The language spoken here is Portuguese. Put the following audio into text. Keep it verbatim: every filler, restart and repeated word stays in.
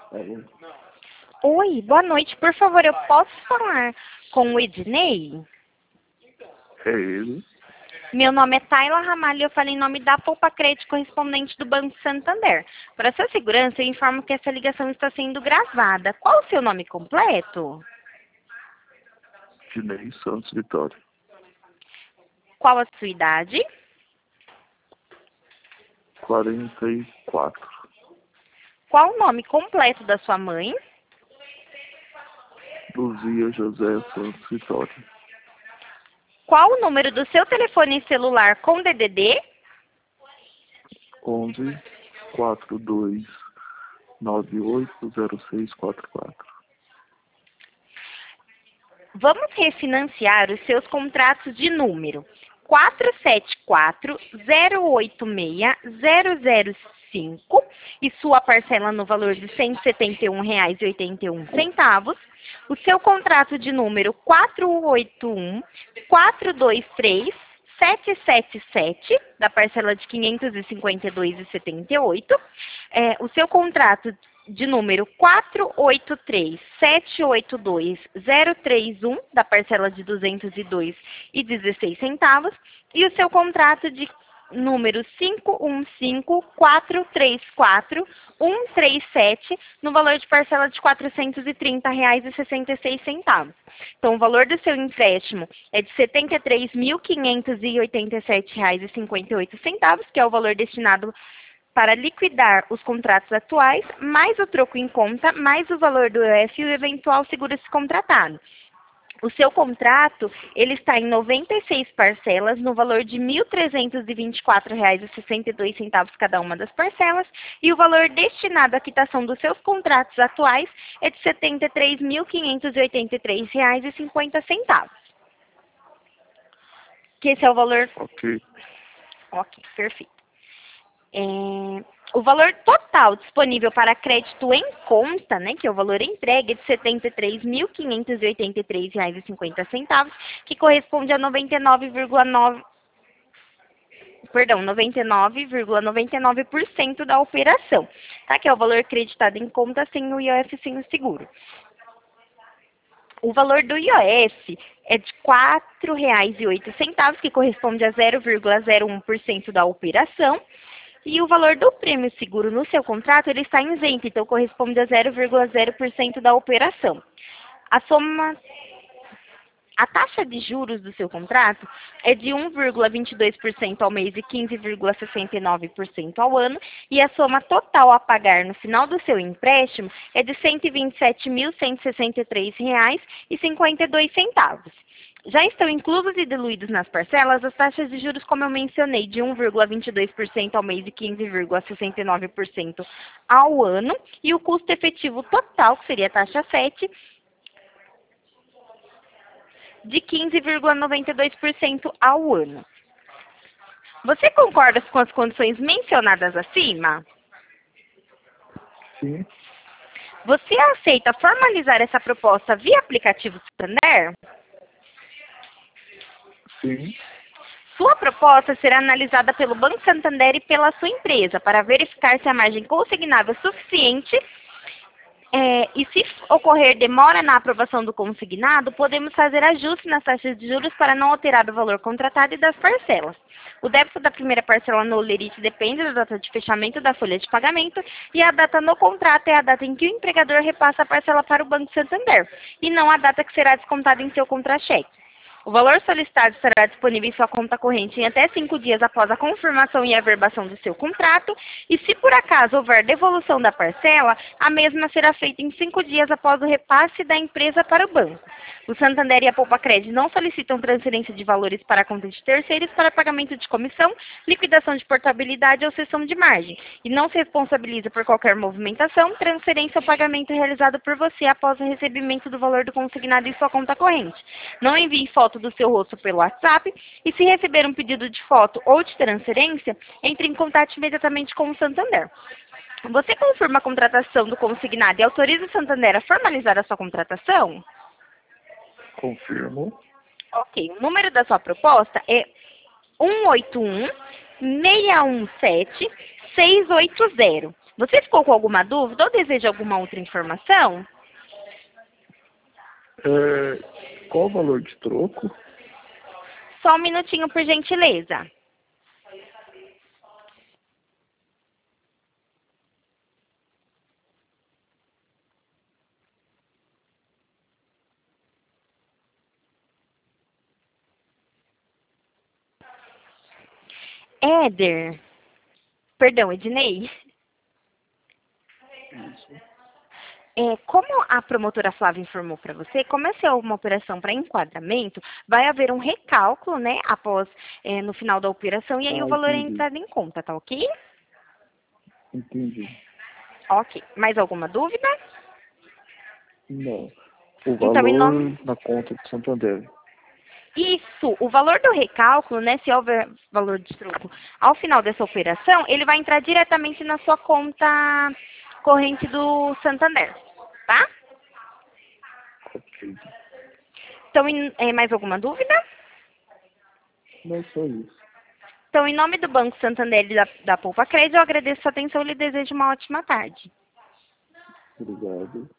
Alô? Oi, boa noite. Por favor, eu posso falar com o Ednei? É ele? Meu nome é Tayla Ramalho e eu falo em nome da Poupa Crédito correspondente do Banco Santander. Para sua segurança, eu informo que essa ligação está sendo gravada. Qual o seu nome completo? Dinei Santos Vitória. Qual a sua idade? quarenta e quatro. Qual o nome completo da sua mãe? Luzia José Santos Vitória. Qual o número do seu telefone celular com D D D? onze, quarenta e dois, noventa e oito, zero seis quatro quatro. Vamos refinanciar os seus contratos de número quatro sete quatro, zero oito seis, zero zero cinco e sua parcela no valor de cento e setenta e um reais e oitenta e um centavos. O seu contrato de número quatro oito um, quatro dois três, sete sete sete, da parcela de quinhentos e cinquenta e dois reais e setenta e oito centavos. É, o seu contrato de número quatro oito três, sete oito dois, zero três um, da parcela de duzentos e dois reais e dezesseis centavos, e o seu contrato de número cinco um cinco, quatro três quatro, um três sete, no valor de parcela de quatrocentos e trinta reais e sessenta e seis centavos. Então, o valor do seu empréstimo é de setenta e três mil quinhentos e oitenta e sete reais e cinquenta e oito centavos, que é o valor destinado para liquidar os contratos atuais, mais o troco em conta, mais o valor do E F e o eventual seguro-se contratado. O seu contrato, ele está em noventa e seis parcelas, no valor de mil trezentos e vinte e quatro reais e sessenta e dois centavos cada uma das parcelas, e o valor destinado à quitação dos seus contratos atuais é de setenta e três mil quinhentos e oitenta e três reais e cinquenta centavos. Que esse é o valor... Ok. Ok, perfeito. É, o valor total disponível para crédito em conta, né, que é o valor entregue, é de setenta e três mil quinhentos e oitenta e três reais e cinquenta centavos, que corresponde a noventa e nove vírgula nove, perdão, noventa e nove vírgula noventa e nove por cento da operação, tá? Que é o valor creditado em conta sem o I O F, sem o seguro. O valor do I O F é de quatro reais e oito centavos, que corresponde a zero vírgula zero um por cento da operação. E o valor do prêmio seguro no seu contrato, ele está isento, então corresponde a zero vírgula zero por cento da operação. A soma, a taxa de juros do seu contrato é de um vírgula vinte e dois por cento ao mês e quinze vírgula sessenta e nove por cento ao ano, e a soma total a pagar no final do seu empréstimo é de cento e vinte e sete mil cento e sessenta e três reais e cinquenta e dois centavos. Já estão inclusos e diluídos nas parcelas as taxas de juros, como eu mencionei, de um vírgula vinte e dois por cento ao mês e quinze vírgula sessenta e nove por cento ao ano, e o custo efetivo total, que seria a taxa sete, de quinze vírgula noventa e dois por cento ao ano. Você concorda com as condições mencionadas acima? Sim. Você aceita formalizar essa proposta via aplicativo Santander? Sim. Sua proposta será analisada pelo Banco Santander e pela sua empresa para verificar se a margem consignável é suficiente. É, e se ocorrer demora na aprovação do consignado, podemos fazer ajustes nas taxas de juros para não alterar o valor contratado e das parcelas. O débito da primeira parcela no lerite depende da data de fechamento da folha de pagamento, e a data no contrato é a data em que o empregador repassa a parcela para o Banco Santander, e não a data que será descontada em seu contra-cheque. O valor solicitado estará disponível em sua conta corrente em até cinco dias após a confirmação e averbação do seu contrato, e se por acaso houver devolução da parcela, a mesma será feita em cinco dias após o repasse da empresa para o banco. O Santander e a Poupa Crédito não solicitam transferência de valores para a conta de terceiros para pagamento de comissão, liquidação de portabilidade ou cessão de margem, e não se responsabiliza por qualquer movimentação, transferência ou pagamento realizado por você após o recebimento do valor do consignado em sua conta corrente. Não envie foto do seu rosto pelo WhatsApp, e se receber um pedido de foto ou de transferência, entre em contato imediatamente com o Santander. Você confirma a contratação do consignado e autoriza o Santander a formalizar a sua contratação? Confirmo. Ok, o número da sua proposta é um oito um, seis um sete, seis oito zero. Você ficou com alguma dúvida ou deseja alguma outra informação? É, qual o valor de troco? Só um minutinho, por gentileza. Éder, perdão, Ednei, Isso. é, como a promotora Flávia informou para você, como essa é uma operação para enquadramento, vai haver um recálculo, né, após, é, no final da operação, e aí Ah, o valor é entendi. entrado em conta, tá ok? Entendi. Ok. Mais alguma dúvida? Não. O Então, em valor nome... na conta de Santander. Isso, o valor do recálculo, né, se houver valor de troco ao final dessa operação, ele vai entrar diretamente na sua conta corrente do Santander, tá? Ok. Então, em, é, mais alguma dúvida? Não é só isso. Então, em nome do Banco Santander e da, da Poupa Crédito, eu agradeço a sua atenção e lhe desejo uma ótima tarde. Obrigado.